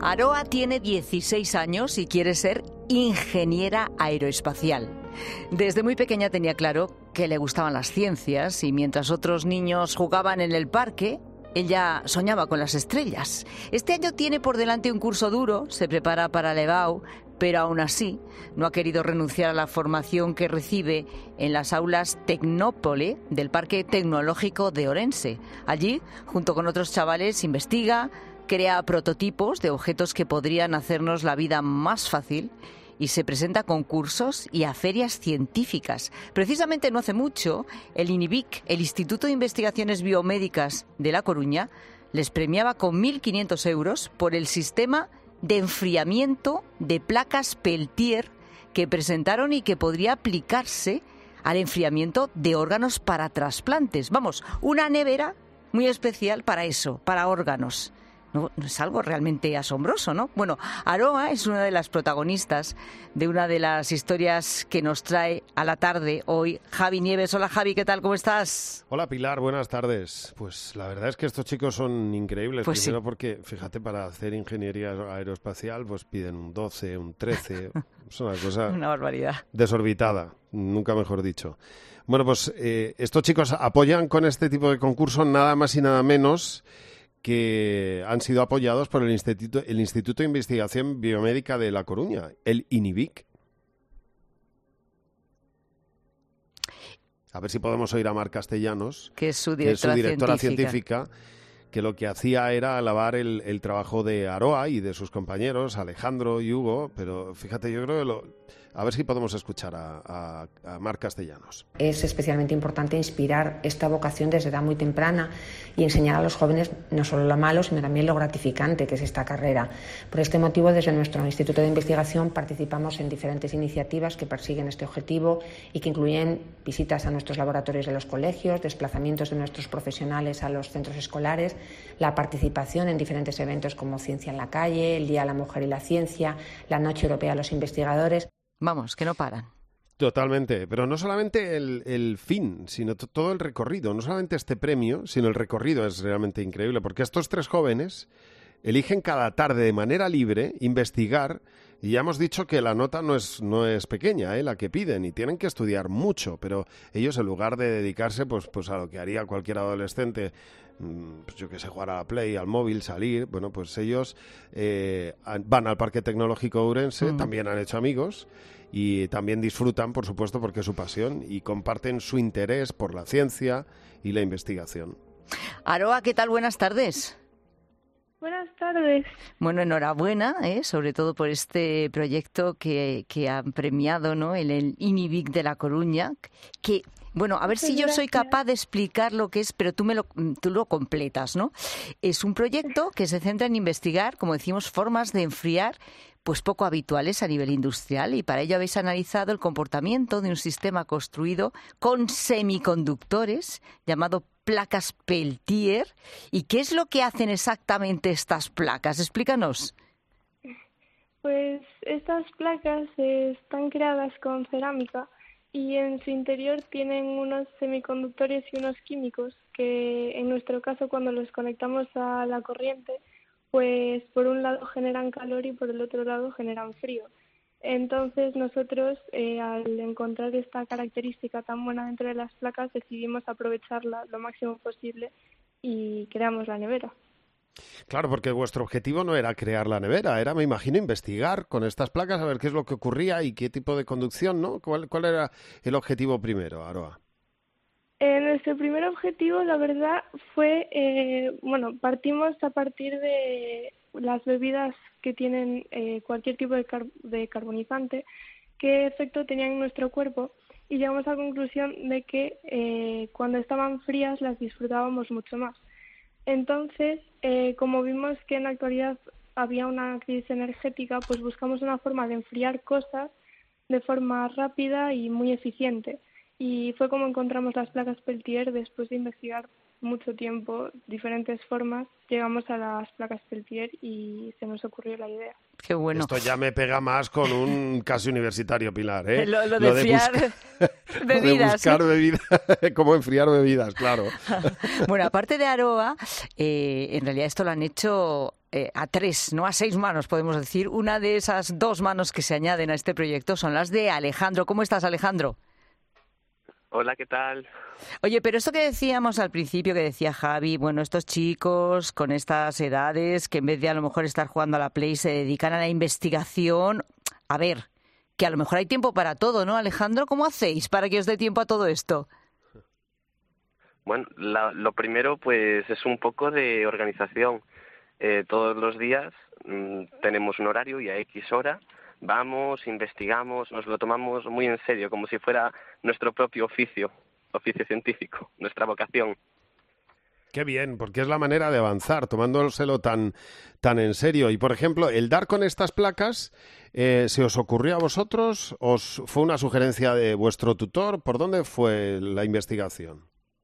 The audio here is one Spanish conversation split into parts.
Aroa tiene 16 años y quiere ser ingeniera aeroespacial. Desde muy pequeña tenía claro que le gustaban las ciencias y mientras otros niños jugaban en el parque, ella soñaba con las estrellas. Este año tiene por delante un curso duro, se prepara para el EBAU, pero aún así no ha querido renunciar a la formación que recibe en las aulas Tecnópole del Parque Tecnológico de Orense. Allí, junto con otros chavales, investiga, crea prototipos de objetos que podrían hacernos la vida más fácil y se presenta a concursos y a ferias científicas. Precisamente no hace mucho, el INIBIC, el Instituto de Investigaciones Biomédicas de La Coruña, les premiaba con 1.500 euros por el sistema de enfriamiento de placas Peltier que presentaron y que podría aplicarse al enfriamiento de órganos para trasplantes. Vamos, una nevera muy especial para eso, para órganos. No es algo realmente asombroso, ¿no? Bueno, Aroa es una de las protagonistas de una de las historias que nos trae a la tarde hoy Javi Nieves. Hola Javi, ¿qué tal? ¿Cómo estás? Hola Pilar, buenas tardes. Pues la verdad es que estos chicos son increíbles. Pues primero sí. Porque, fíjate, para hacer ingeniería aeroespacial pues piden un 12, un 13. Es una cosa Una barbaridad. desorbitada, nunca mejor dicho. Bueno, pues estos chicos apoyan con este tipo de concurso nada más y nada menos que han sido apoyados por el Instituto de Investigación Biomédica de La Coruña, el INIBIC. A ver si podemos oír a Mar Castellanos, Que es su que es su directora directora científica. que lo que hacía era alabar el trabajo de Aroa y de sus compañeros, Alejandro y Hugo, pero fíjate, yo creo que a ver si podemos escuchar a Mar Castellanos. Es especialmente importante inspirar esta vocación desde edad muy temprana y enseñar a los jóvenes no solo lo malo, sino también lo gratificante que es esta carrera. Por este motivo, desde nuestro Instituto de Investigación participamos en diferentes iniciativas que persiguen este objetivo y que incluyen visitas a nuestros laboratorios de los colegios, desplazamientos de nuestros profesionales a los centros escolares, la participación en diferentes eventos como Ciencia en la Calle, el Día de la Mujer y la Ciencia, la Noche Europea de los Investigadores. Vamos, que no paran. Totalmente, pero no solamente el fin, sino todo el recorrido. No solamente este premio, sino el recorrido es realmente increíble, porque estos tres jóvenes eligen cada tarde de manera libre investigar, y ya hemos dicho que la nota no es pequeña, la que piden, y tienen que estudiar mucho, pero ellos en lugar de dedicarse pues a lo que haría cualquier adolescente, pues yo que sé, jugar a la Play, al móvil, salir, bueno, pues ellos van al Parque Tecnológico de Ourense, también han hecho amigos, y también disfrutan, por supuesto, porque es su pasión, y comparten su interés por la ciencia y la investigación. Aroa, ¿qué tal? Buenas tardes. Buenas tardes. Bueno, enhorabuena, sobre todo por este proyecto que han premiado, ¿no? En el INIBIC de La Coruña, que, bueno, a ver si yo soy capaz de explicar lo que es, pero tú lo completas, ¿no? Es un proyecto que se centra en investigar, como decimos, formas de enfriar pues poco habituales a nivel industrial, y para ello habéis analizado el comportamiento de un sistema construido con semiconductores llamado placas Peltier. ¿Y qué es lo que hacen exactamente estas placas? Explícanos. Pues estas placas están creadas con cerámica y en su interior tienen unos semiconductores y unos químicos que en nuestro caso cuando los conectamos a la corriente pues por un lado generan calor y por el otro lado generan frío. Entonces nosotros, al encontrar esta característica tan buena dentro de las placas, decidimos aprovecharla lo máximo posible y creamos la nevera. Claro, porque vuestro objetivo no era crear la nevera, era, me imagino, investigar con estas placas, a ver qué es lo que ocurría y qué tipo de conducción, ¿no? ¿Cuál era el objetivo primero, Aroa? Nuestro primer objetivo, la verdad, fue, partimos a partir de las bebidas que tienen cualquier tipo de carbonizante, qué efecto tenían en nuestro cuerpo, y llegamos a la conclusión de que cuando estaban frías las disfrutábamos mucho más. Entonces, como vimos que en la actualidad había una crisis energética, pues buscamos una forma de enfriar cosas de forma rápida y muy eficiente. Y fue como encontramos las placas Peltier después de investigar mucho tiempo, diferentes formas, llegamos a las placas Peltier y se nos ocurrió la idea. Qué bueno. Esto ya me pega más con un casi universitario, Pilar, ¿eh? Lo de enfriar bebidas. De buscar bebidas, cómo enfriar bebidas, claro. Bueno, aparte de Aroa, en realidad esto lo han hecho a 3, no a 6 manos, podemos decir. Una de esas 2 manos que se añaden a este proyecto son las de Alejandro. ¿Cómo estás, Alejandro? Hola, ¿qué tal? Oye, pero esto que decíamos al principio, que decía Javi, bueno, estos chicos con estas edades que en vez de a lo mejor estar jugando a la Play se dedican a la investigación. A ver, que a lo mejor hay tiempo para todo, ¿no, Alejandro? ¿Cómo hacéis para que os dé tiempo a todo esto? Bueno, lo primero pues es un poco de organización. Todos los días tenemos un horario y a X hora vamos, investigamos, nos lo tomamos muy en serio, como si fuera nuestro propio oficio científico, nuestra vocación. Qué bien, porque es la manera de avanzar, tomándoselo tan en serio. Y, por ejemplo, el dar con estas placas, ¿se os ocurrió a vosotros? ¿Os fue una sugerencia de vuestro tutor? ¿Por dónde fue la investigación?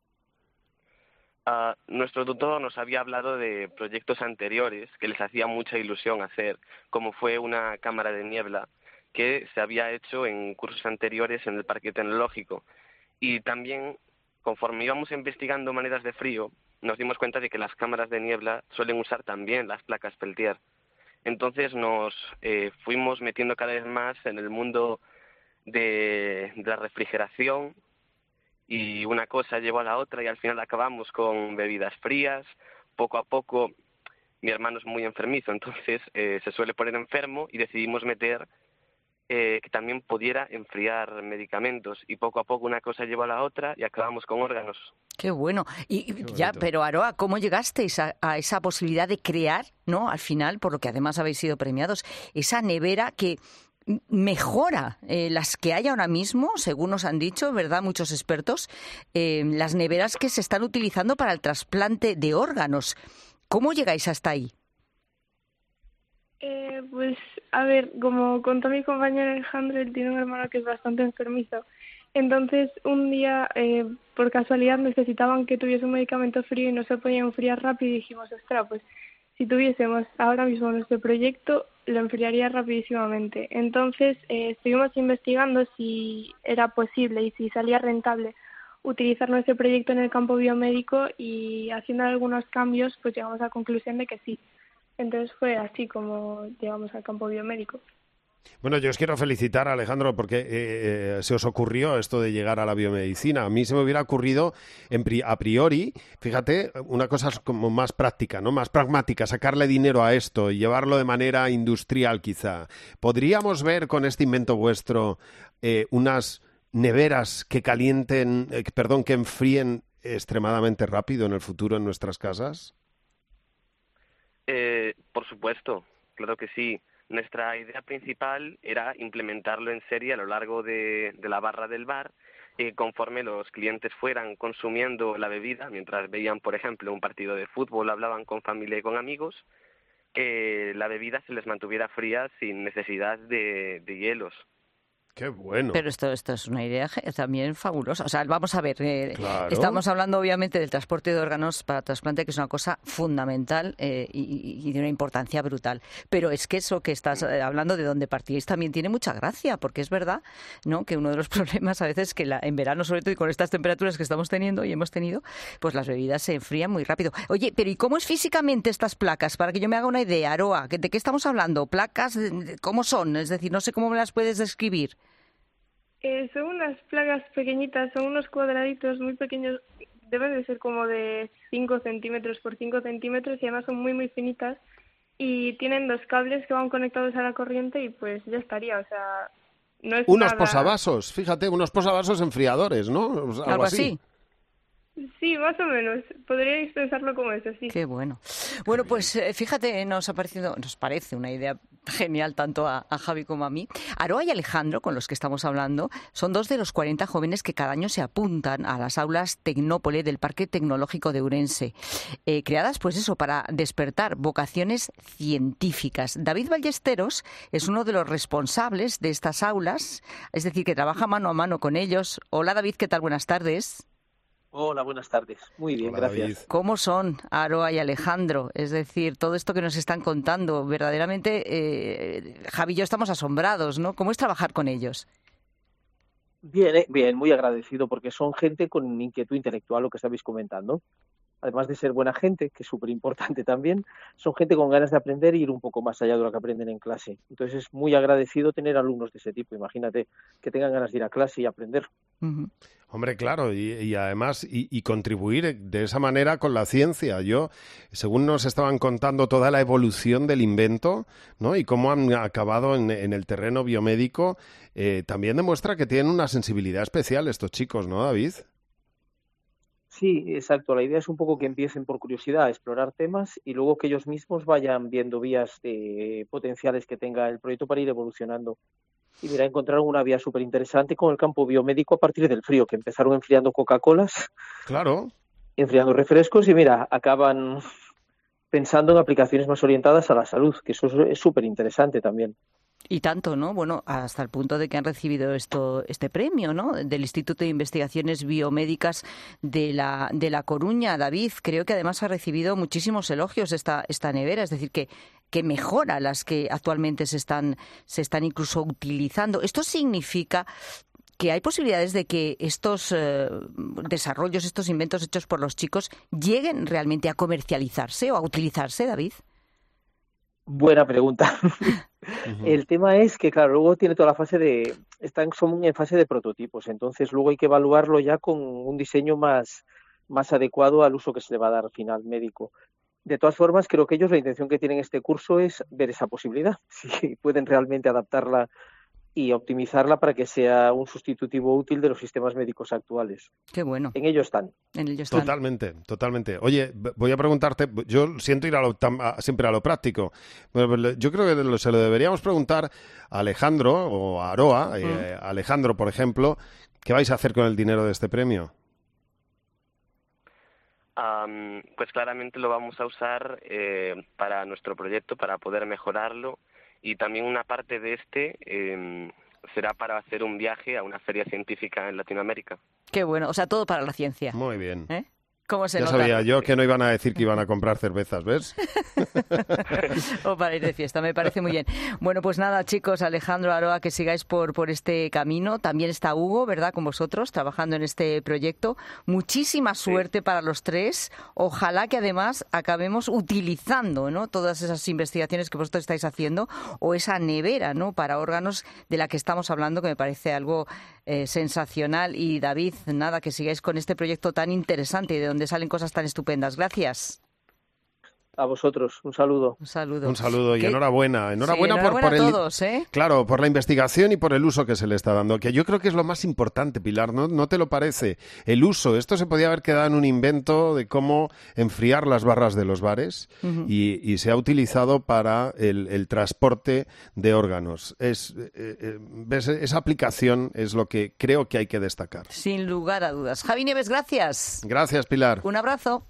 Nuestro tutor nos había hablado de proyectos anteriores que les hacía mucha ilusión hacer, como fue una cámara de niebla que se había hecho en cursos anteriores en el Parque Tecnológico. Y también, conforme íbamos investigando maneras de frío, nos dimos cuenta de que las cámaras de niebla suelen usar también las placas Peltier. Entonces nos fuimos metiendo cada vez más en el mundo de la refrigeración, y una cosa llevó a la otra y al final acabamos con bebidas frías. Poco a poco, mi hermano es muy enfermizo, entonces se suele poner enfermo y decidimos meter que también pudiera enfriar medicamentos, y poco a poco una cosa llevó a la otra y acabamos con órganos. Qué bueno. Y ya, pero Aroa, ¿cómo llegasteis a esa posibilidad de crear, ¿no? Al final, por lo que además habéis sido premiados, esa nevera que mejora las que hay ahora mismo, según nos han dicho, ¿verdad?, muchos expertos, las neveras que se están utilizando para el trasplante de órganos. ¿Cómo llegáis hasta ahí? Pues, a ver, como contó mi compañero Alejandro, él tiene un hermano que es bastante enfermizo. Entonces, un día, por casualidad, necesitaban que tuviese un medicamento frío y no se podía enfriar rápido, y dijimos, ostras, pues, si tuviésemos ahora mismo nuestro proyecto, lo enfriaría rapidísimamente. Entonces, estuvimos investigando si era posible y si salía rentable utilizar nuestro proyecto en el campo biomédico, y haciendo algunos cambios, pues llegamos a la conclusión de que sí. Entonces fue así como llegamos al campo biomédico. Bueno, yo os quiero felicitar, Alejandro, porque se os ocurrió esto de llegar a la biomedicina. A mí se me hubiera ocurrido a priori, fíjate, una cosa como más práctica, ¿no? Más pragmática, sacarle dinero a esto y llevarlo de manera industrial quizá. ¿Podríamos ver con este invento vuestro unas neveras que que enfríen extremadamente rápido en el futuro en nuestras casas? Por supuesto, claro que sí. Nuestra idea principal era implementarlo en serie a lo largo de la barra del bar, conforme los clientes fueran consumiendo la bebida, mientras veían, por ejemplo, un partido de fútbol, hablaban con familia y con amigos, la bebida se les mantuviera fría sin necesidad de hielos. ¡Qué bueno! Pero esto es una idea también fabulosa. O sea, vamos a ver, Claro. Estamos hablando obviamente del transporte de órganos para trasplante, que es una cosa fundamental y de una importancia brutal. Pero es que eso que estás hablando, de donde partíais, también tiene mucha gracia, porque es verdad, ¿no?, que uno de los problemas a veces es que en verano, sobre todo, y con estas temperaturas que estamos teniendo y hemos tenido, pues las bebidas se enfrían muy rápido. Oye, pero ¿y cómo es físicamente estas placas? Para que yo me haga una idea, Aroa, ¿de qué estamos hablando? ¿Placas? ¿Cómo son? Es decir, no sé cómo me las puedes describir. Son unas placas pequeñitas, son unos cuadraditos muy pequeños, deben de ser como de 5 centímetros por 5 centímetros, y además son muy muy finitas, y tienen 2 cables que van conectados a la corriente, y pues ya estaría, o sea, no es unos nada... posavasos, fíjate, unos posavasos enfriadores, ¿no? Algo así. Sí, más o menos. Podríais pensarlo como eso, sí. Qué bueno. Bueno, pues fíjate, nos parece una idea genial tanto a Javi como a mí. Aroa y Alejandro, con los que estamos hablando, son 2 de los 40 jóvenes que cada año se apuntan a las aulas Tecnópole del Parque Tecnológico de Ourense, creadas pues eso, para despertar vocaciones científicas. David Ballesteros es uno de los responsables de estas aulas, es decir, que trabaja mano a mano con ellos. Hola David, ¿qué tal? Buenas tardes. Hola, buenas tardes. Muy bien, Hola, gracias. David. ¿Cómo son Aroa y Alejandro? Es decir, todo esto que nos están contando, verdaderamente, Javi y yo estamos asombrados, ¿no? ¿Cómo es trabajar con ellos? Bien, bien, muy agradecido porque son gente con inquietud intelectual, lo que estabais comentando. Además de ser buena gente, que es súper importante también, son gente con ganas de aprender e ir un poco más allá de lo que aprenden en clase. Entonces es muy agradecido tener alumnos de ese tipo. Imagínate que tengan ganas de ir a clase y aprender. Ujú. Hombre, claro, y además y contribuir de esa manera con la ciencia. Yo, según nos estaban contando toda la evolución del invento, ¿no? Y cómo han acabado en el terreno biomédico, también demuestra que tienen una sensibilidad especial estos chicos, ¿no, David? Sí, exacto. La idea es un poco que empiecen por curiosidad a explorar temas y luego que ellos mismos vayan viendo vías potenciales que tenga el proyecto para ir evolucionando. Y mira, encontraron una vía súper interesante con el campo biomédico a partir del frío, que empezaron enfriando Coca-Colas, Claro. enfriando refrescos y mira, acaban pensando en aplicaciones más orientadas a la salud, que eso es súper interesante también. Y tanto, ¿no? Bueno, hasta el punto de que han recibido este premio, ¿no? Del Instituto de Investigaciones Biomédicas de la Coruña. David, creo que además ha recibido muchísimos elogios esta nevera, es decir, que mejora las que actualmente se están incluso utilizando. Esto significa que hay posibilidades de que estos desarrollos, estos inventos hechos por los chicos lleguen realmente a comercializarse o a utilizarse, David. Buena pregunta. Ujú. El tema es que, claro, luego tiene toda la fase son en fase de prototipos, entonces luego hay que evaluarlo ya con un diseño más adecuado al uso que se le va a dar al final médico. De todas formas, creo que ellos la intención que tienen este curso es ver esa posibilidad, si pueden realmente adaptarla y optimizarla para que sea un sustitutivo útil de los sistemas médicos actuales. Qué bueno, En ello están. en ello están. Totalmente, totalmente. Oye, voy a preguntarte, yo siento ir siempre a lo práctico. Bueno, yo creo que se lo deberíamos preguntar a Alejandro o a Aroa. Alejandro, por ejemplo, ¿qué vais a hacer con el dinero de este premio? Pues claramente lo vamos a usar para nuestro proyecto, para poder mejorarlo, y también una parte de será para hacer un viaje a una feria científica en Latinoamérica. Qué bueno, o sea, todo para la ciencia. Muy bien. ¿Eh? ¿Cómo se Ya nota? sabía yo que no iban a decir que iban a comprar cervezas, ¿ves? O para ir de fiesta, me parece muy bien. Bueno, pues nada, chicos, Alejandro, Aroa, que sigáis por este camino. También está Hugo, ¿verdad?, con vosotros, trabajando en este proyecto. Muchísima suerte para los tres. Ojalá que además acabemos utilizando, ¿no?, todas esas investigaciones que vosotros estáis haciendo, o esa nevera, ¿no?, para órganos de la que estamos hablando, que me parece algo sensacional. Y David, nada, que sigáis con este proyecto tan interesante y de donde salen cosas tan estupendas. Gracias. A vosotros, un saludo. Un saludo. Un saludo y ¿Qué? enhorabuena. Enhorabuena, Sí, enhorabuena por a todos, ¿eh? Claro, por la investigación y por el uso que se le está dando, que yo creo que es lo más importante, Pilar, ¿no te lo parece? El uso. Esto se podía haber quedado en un invento de cómo enfriar las barras de los bares y se ha utilizado para el transporte de órganos. ¿Ves? Esa aplicación es lo que creo que hay que destacar. Sin lugar a dudas. Javi Nieves, gracias. Gracias, Pilar. Un abrazo.